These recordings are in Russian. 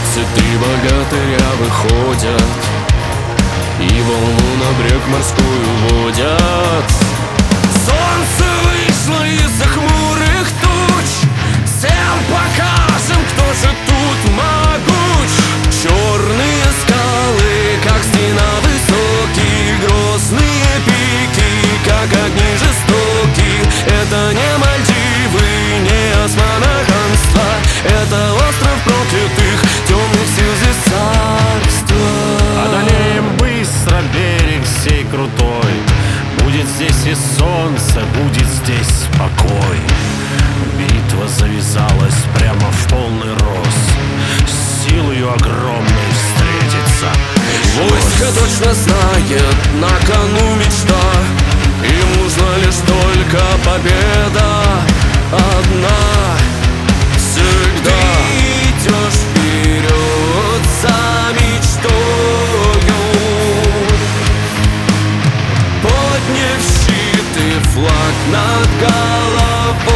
23 богатыря выходят и волну на брег морскую водят. Солнце вышло из-за хмурых туч, всем покажем, кто же тут могуч. Черные скалы, как стена, высокие, грозные пики, как огни жестокие. Это не Мальдивы, не Османное ханство, это остров проклятых, темных сил здесь царство. Одолеем быстро берег сей крутой, будет здесь и солнце, будет здесь покой. Битва завязалась прямо в полный рост, с силою огромной встретиться. Войско точно знает, на кону мечта, им нужна лишь только победа одна. Всегда ты идешь вперед за мечтою, подняв щит и флаг над головою,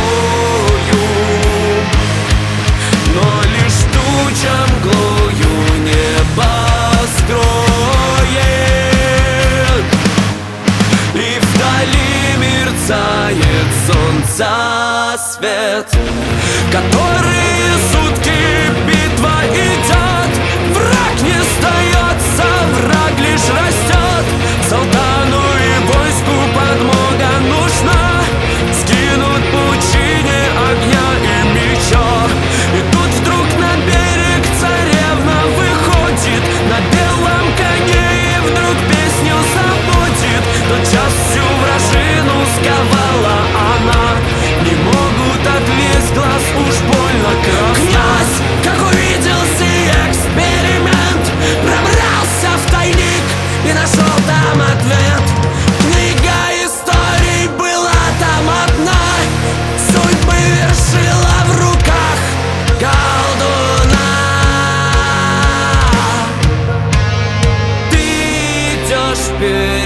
но лишь туча мглою небо скроет, и вдали мерцает солнца свет. Которые сутки битва идет, враг не сдается, враг лишь растет. Султану и войску подмога нужна, скинут пучине огня и меча. И тут вдруг на берег царевна выходит на белом коне, и вдруг песню заводит. Тотчас всю вражину сковала она, не могут отвесть глаз, уж больно красна. Князь, как увидел сей эксперимент, пробрался в тайник и нашел там ответ. Книга историй была там одна, судьбы вершила в руках колдуна. Ты идешь вперед